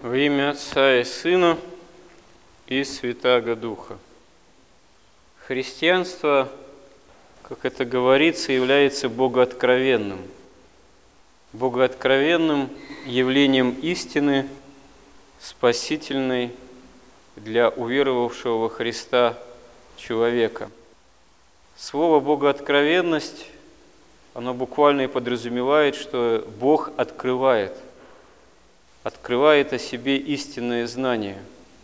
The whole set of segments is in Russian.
Во имя Отца и Сына и Святаго Духа. Христианство, как это говорится, является богооткровенным явлением истины, спасительной для уверовавшего во Христа человека. Слово «богооткровенность», оно буквально и подразумевает, что Бог открывает о себе истинное знание.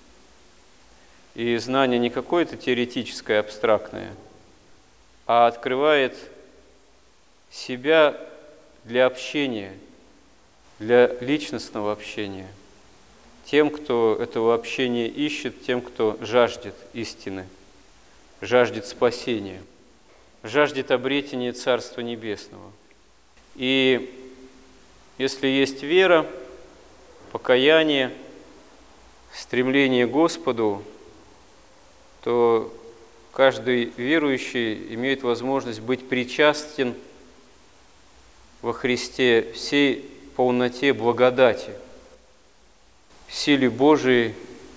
И знание не какое-то теоретическое, абстрактное, а открывает себя для общения, для личностного общения. Тем, кто этого общения ищет, тем, кто жаждет истины, жаждет спасения, жаждет обретения Царства Небесного. И если есть вера, покаяние, стремление к Господу, то каждый верующий имеет возможность быть причастен во Христе всей полноте благодати, силе Божией,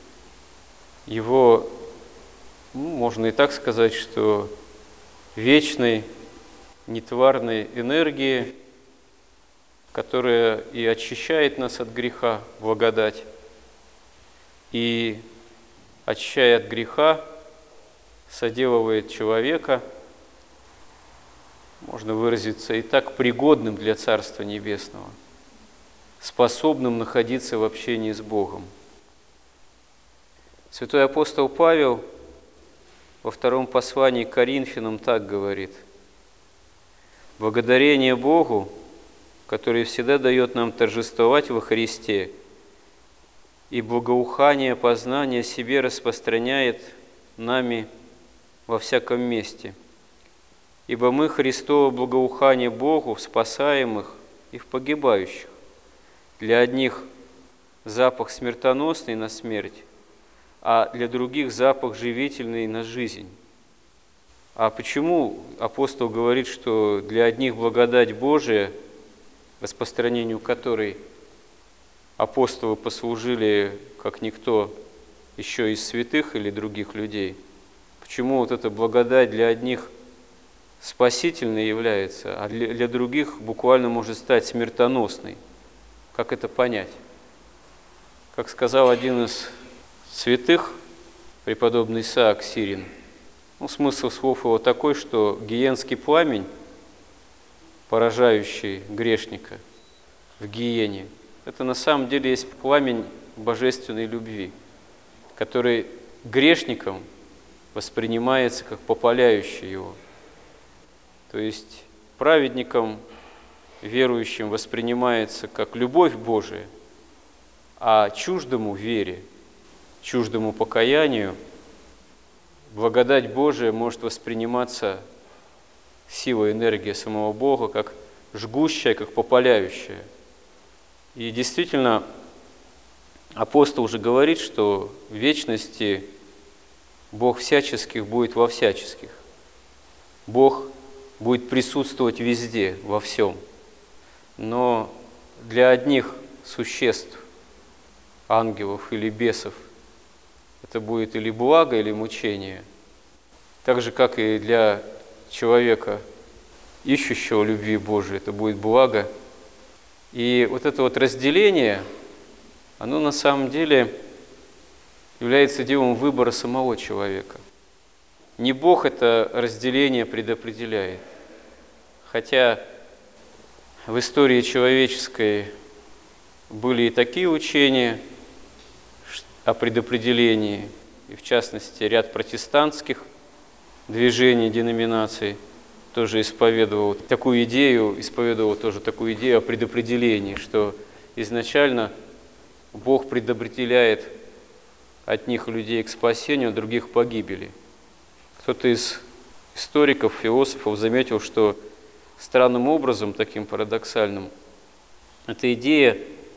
Его, можно и так сказать, что вечной, нетварной энергии, которая и очищает нас от греха, благодать, и, очищая от греха, соделывает человека, можно выразиться, и так пригодным для Царства Небесного, способным находиться в общении с Богом. Святой апостол Павел во втором послании к Коринфянам так говорит: «Благодарение Богу, который всегда дает нам торжествовать во Христе, и благоухание познания о себе распространяет нами во всяком месте. Ибо мы Христово благоухание Богу в спасаемых и в погибающих. Для одних запах смертоносный на смерть, а для других запах живительный на жизнь». А почему апостол говорит, что для одних благодать Божия, распространению которой апостолы послужили как никто еще из святых или других людей? Почему вот эта благодать для одних спасительной является, а для других буквально может стать смертоносной? Как это понять? Как сказал один из святых, преподобный Исаак Сирин, смысл слов его такой, что гиенский пламень, поражающий грешника в гиене, это на самом деле есть пламень божественной любви, который грешником воспринимается как попаляющий его. То есть праведником, верующим, воспринимается как любовь Божия, а чуждому вере, чуждому покаянию благодать Божия может восприниматься силой, энергией самого Бога как жгущая, как попаляющая. И действительно, апостол уже говорит, что в вечности Бог всяческих будет во всяческих. Бог будет присутствовать везде, во всем. Но для одних существ, ангелов или бесов, это будет или благо, или мучение. Так же, как и для человека, ищущего любви Божией, это будет благо. И вот это вот разделение, оно на самом деле является делом выбора самого человека. Не Бог это разделение предопределяет. Хотя в истории человеческой были и такие учения о предопределении, и в частности ряд протестантских движений, деноминаций тоже исповедовал такую идею о предопределении, что изначально Бог предопределяет одних людей к спасению, а других к погибели. Кто-то из историков, философов заметил, что странным образом, таким парадоксальным, эта идея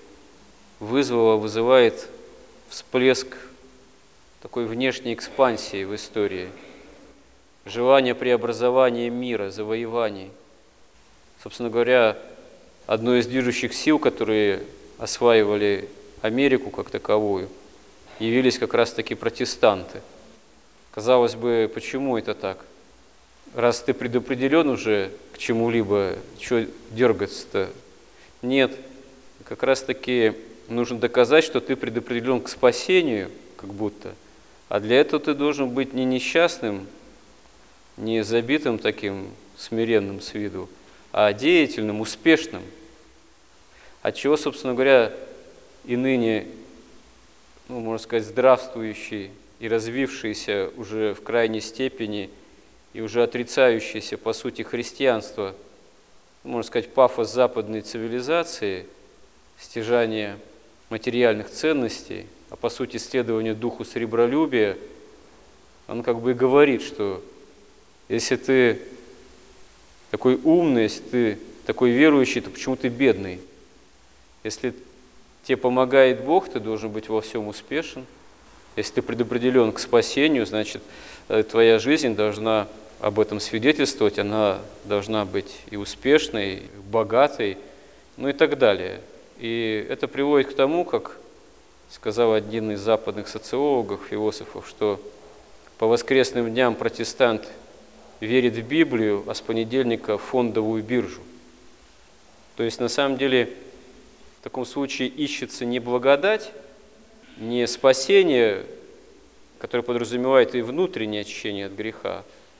вызывает всплеск такой внешней экспансии в истории, желание преобразования мира, завоеваний. Собственно говоря, одной из движущих сил, которые осваивали Америку как таковую, явились как раз-таки протестанты. Казалось бы, почему это так? Раз ты предопределен уже к чему-либо, что дергаться-то? Нет, как раз-таки нужно доказать, что ты предопределен к спасению, как будто. А для этого ты должен быть не несчастным, не забитым таким смиренным с виду, а деятельным, успешным. Отчего, собственно говоря, и ныне, можно сказать, здравствующий и развившийся уже в крайней степени и уже отрицающийся, по сути, христианство, можно сказать, пафос западной цивилизации, стяжание материальных ценностей, а по сути следование духу сребролюбия, он как бы и говорит, что если ты такой умный, если ты такой верующий, то почему ты бедный? Если тебе помогает Бог, ты должен быть во всем успешен. Если ты предопределен к спасению, значит, твоя жизнь должна об этом свидетельствовать, она должна быть и успешной, и богатой, ну и так далее. И это приводит к тому, как сказал один из западных социологов, философов, что по воскресным дням протестант верит в Библию, а с понедельника в фондовую биржу. То есть на самом деле в таком случае ищется не благодать, не спасение, которое подразумевает и внутреннее очищение от греха,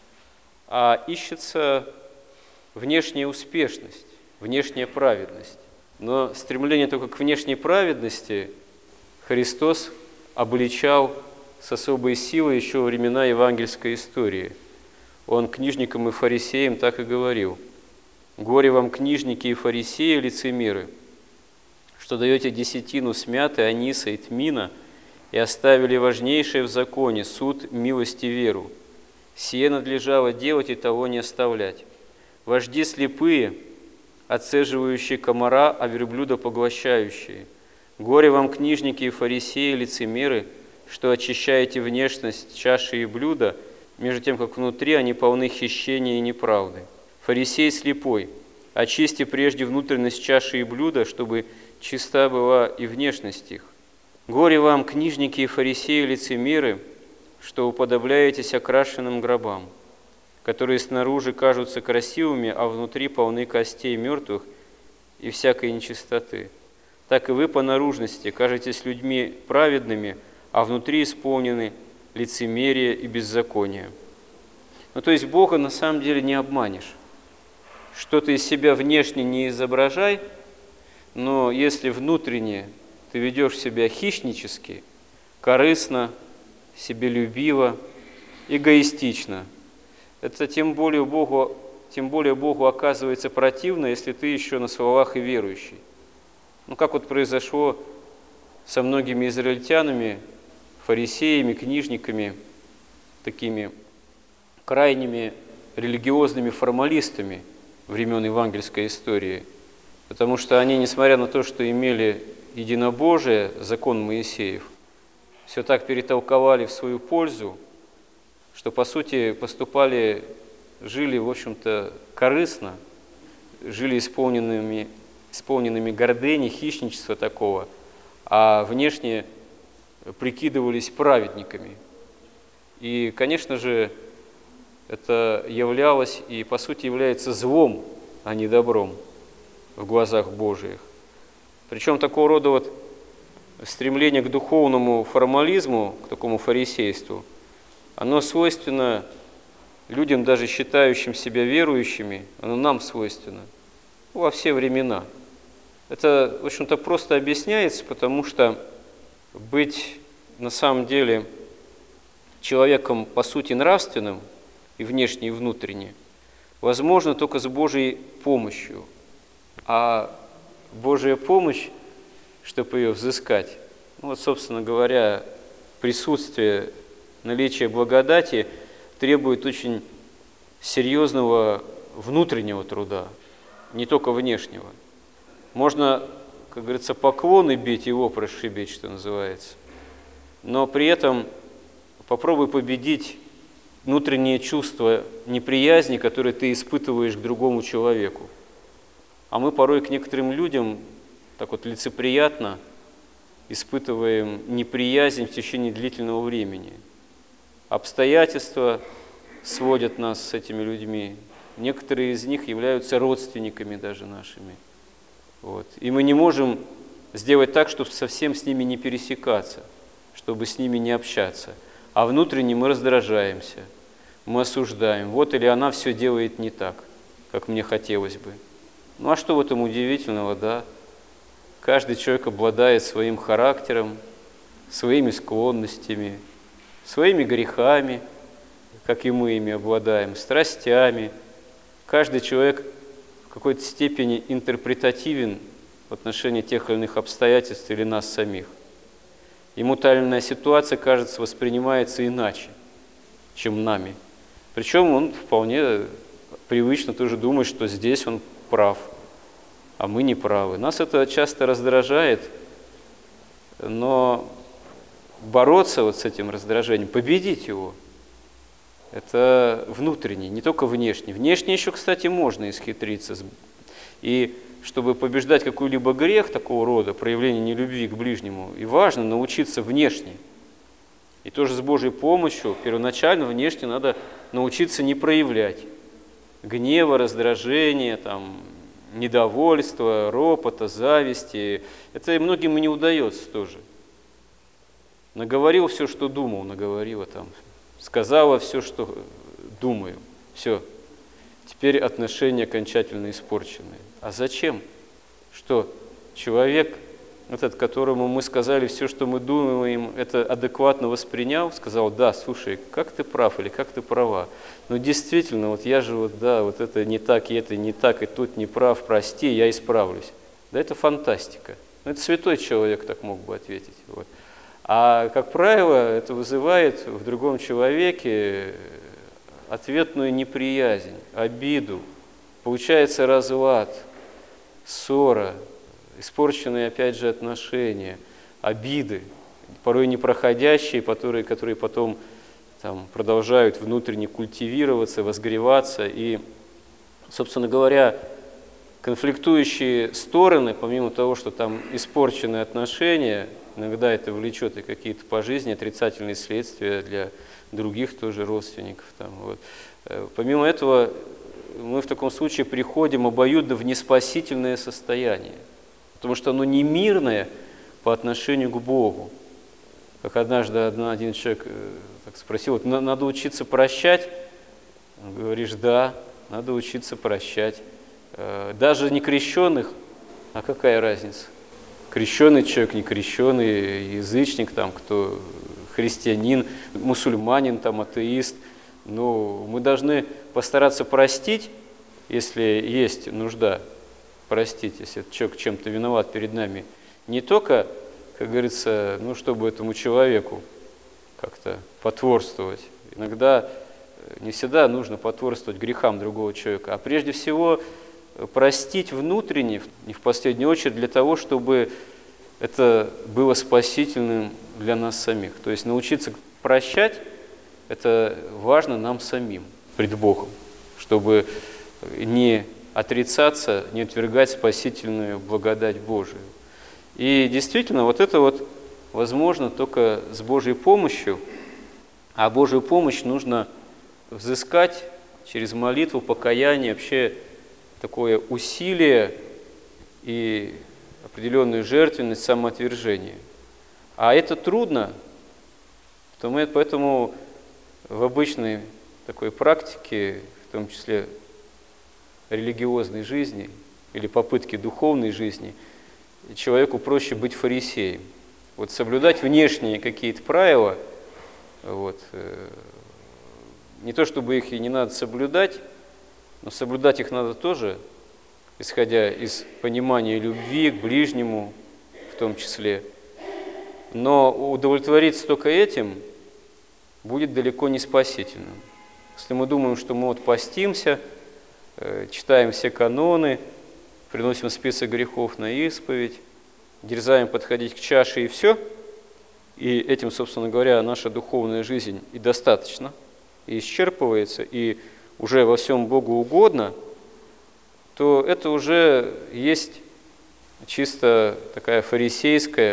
а ищется внешняя успешность, внешняя праведность. Но стремление только к внешней праведности Христос обличал с особой силой еще во времена евангельской истории. Он книжникам и фарисеям так и говорил: «Горе вам, книжники и фарисеи, лицемеры, что даете десятину с мяты, аниса и тмина, и оставили важнейшее в законе – суд, милость и веру. Сие надлежало делать и того не оставлять. Вожди слепые, отцеживающие комара, а верблюда поглощающие. Горе вам, книжники и фарисеи, лицемеры, что очищаете внешность чаши и блюда, между тем, как внутри они полны хищения и неправды. Фарисей слепой, очисти прежде внутренность чаши и блюда, чтобы чиста была и внешность их. Горе вам, книжники и фарисеи, лицемеры, что уподобляетесь окрашенным гробам, которые снаружи кажутся красивыми, а внутри полны костей мертвых и всякой нечистоты. Так и вы по наружности кажетесь людьми праведными, а внутри исполнены лицемерие и беззаконие». Ну, то есть Бога на самом деле не обманешь. Что-то из себя внешне не изображай, но если внутренне ты ведешь себя хищнически, корыстно, себелюбиво, эгоистично, это тем более Богу оказывается противно, если ты еще на словах и верующий. Ну, как вот произошло со многими израильтянами, фарисеями, книжниками, такими крайними религиозными формалистами времен евангельской истории, потому что они, несмотря на то, что имели единобожие, закон Моисеев, все так перетолковали в свою пользу, что, по сути, жили, в общем-то, корыстно, жили исполненными гордыни, хищничества такого, а внешне прикидывались праведниками. И, конечно же, это являлось и, по сути, является злом, а не добром в глазах Божиих. Причем такого рода вот стремление к духовному формализму, к такому фарисейству, оно свойственно людям, даже считающим себя верующими, оно нам свойственно во все времена. Это, в общем-то, просто объясняется, потому что быть на самом деле человеком, по сути, нравственным, и внешне, и внутренне, возможно только с Божьей помощью. А Божья помощь, чтобы ее взыскать, ну вот, собственно говоря, присутствие, наличие благодати требует очень серьезного внутреннего труда, не только внешнего. Можно, как говорится, поклоны бить и вопры шибить, что называется, но при этом попробуй победить внутреннее чувство неприязни, которое ты испытываешь к другому человеку. А мы порой к некоторым людям так вот лицеприятно, испытываем неприязнь в течение длительного времени. Обстоятельства сводят нас с этими людьми. Некоторые из них являются родственниками даже нашими. Вот. И мы не можем сделать так, чтобы совсем с ними не пересекаться, чтобы с ними не общаться. А внутренне мы раздражаемся, мы осуждаем. Вот или она все делает не так, как мне хотелось бы. Ну а что в этом удивительного, да? Каждый человек обладает своим характером, своими склонностями, своими грехами, как и мы ими обладаем, страстями. Каждый человек в какой-то степени интерпретативен в отношении тех или иных обстоятельств или нас самих. Ему та или иная ситуация, кажется, воспринимается иначе, чем нами. Причем он вполне привычно тоже думает, что здесь он прав, а мы не правы. Нас это часто раздражает, но бороться вот с этим раздражением, победить его, это внутренний, не только внешний. Внешне еще, кстати, можно исхитриться. И чтобы побеждать какой-либо грех такого рода, проявление нелюбви к ближнему, и важно научиться внешне. И тоже с Божьей помощью первоначально внешне надо научиться не проявлять гнева, раздражения, там, недовольства, ропота, зависти. Это и многим и не удается тоже. Наговорил все, что думал, наговорила там, сказала все, что думаю. Все. Теперь отношения окончательно испорчены. А зачем? Что человек, этот, которому мы сказали все, что мы думаем, это адекватно воспринял, сказал: да, слушай, как ты прав или как ты права. Ну действительно, вот я же вот, да, вот это не так, и это не так, и тут не прав, прости, я исправлюсь. Да это фантастика. Ну, это святой человек так мог бы ответить. Вот. А, как правило, это вызывает в другом человеке ответную неприязнь, обиду. Получается разлад, ссора, испорченные, опять же, отношения, обиды, порой непроходящие, которые потом там, продолжают внутренне культивироваться, возгреваться. И, собственно говоря, конфликтующие стороны, помимо того, что там испорченные отношения, иногда это влечет и какие-то по жизни отрицательные следствия для других тоже родственников. Там, вот. Помимо этого, мы в таком случае приходим обоюдно в неспасительное состояние, потому что оно не мирное по отношению к Богу. Как однажды один человек так спросил: вот, надо учиться прощать? Говоришь: да, надо учиться прощать. Даже не крещенных, а какая разница? Крещеный человек, не крещеный, язычник, там, кто христианин, мусульманин, там, атеист. Ну, мы должны постараться простить, если есть нужда, простить, если этот человек чем-то виноват перед нами. Не только, как говорится, ну, чтобы этому человеку как-то потворствовать. Иногда не всегда нужно потворствовать грехам другого человека, а прежде всего простить внутренне, не в последнюю очередь, для того, чтобы это было спасительным для нас самих. То есть научиться прощать – это важно нам самим пред Богом, чтобы не отрицаться, не отвергать спасительную благодать Божию. И действительно, вот это вот возможно только с Божьей помощью, а Божью помощь нужно взыскать через молитву, покаяние, вообще такое усилие и определенную жертвенность, самоотвержение. А это трудно, поэтому в обычной такой практике, в том числе религиозной жизни или попытке духовной жизни, человеку проще быть фарисеем. Вот соблюдать внешние какие-то правила, вот, не то чтобы их и не надо соблюдать, но соблюдать их надо тоже, исходя из понимания любви к ближнему в том числе. Но удовлетвориться только этим будет далеко не спасительным. Если мы думаем, что мы вот постимся, читаем все каноны, приносим список грехов на исповедь, дерзаем подходить к чаше и все, и этим, собственно говоря, наша духовная жизнь и достаточно, и исчерпывается, и уже во всем Богу угодно, то это уже есть чисто такая фарисейская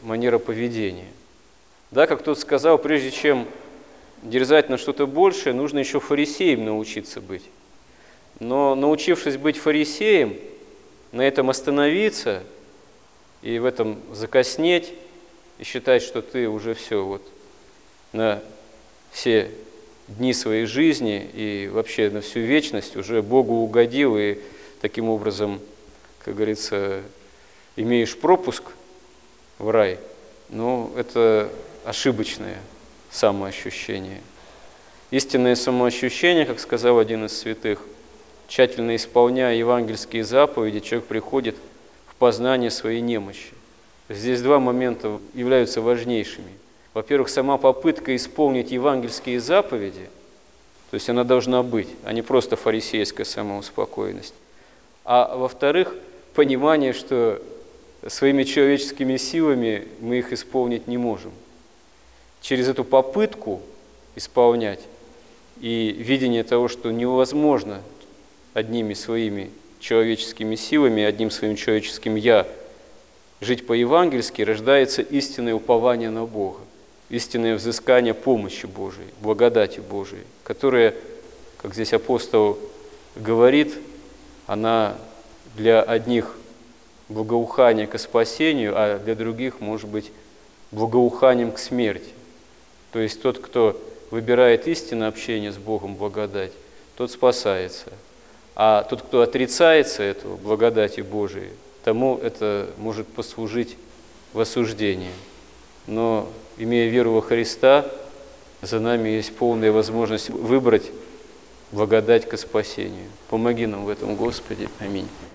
манера поведения. Да, как кто-то сказал, прежде чем дерзать на что-то большее, нужно еще фарисеем научиться быть. Но научившись быть фарисеем, на этом остановиться и в этом закоснеть, и считать, что ты уже все вот на все дни своей жизни и вообще на всю вечность уже Богу угодил, и таким образом, как говорится, имеешь пропуск в рай, но это ошибочное самоощущение. Истинное самоощущение, как сказал один из святых, тщательно исполняя евангельские заповеди, человек приходит в познание своей немощи. Здесь два момента являются важнейшими. Во-первых, сама попытка исполнить евангельские заповеди, то есть она должна быть, а не просто фарисейская самоуспокоенность. А во-вторых, понимание, что своими человеческими силами мы их исполнить не можем. Через эту попытку исполнять и видение того, что невозможно одними своими человеческими силами, одним своим человеческим «я» жить по-евангельски, рождается истинное упование на Бога, истинное взыскание помощи Божией, благодати Божией, которая, как здесь апостол говорит, она для одних благоухание ко спасению, а для других, может быть, благоуханием к смерти. То есть тот, кто выбирает истинное общение с Богом, благодать, тот спасается. А тот, кто отрицается этого благодати Божией, тому это может послужить в осуждении. Но, имея веру во Христа, за нами есть полная возможность выбрать благодать ко спасению. Помоги нам в этом, Господи. Аминь.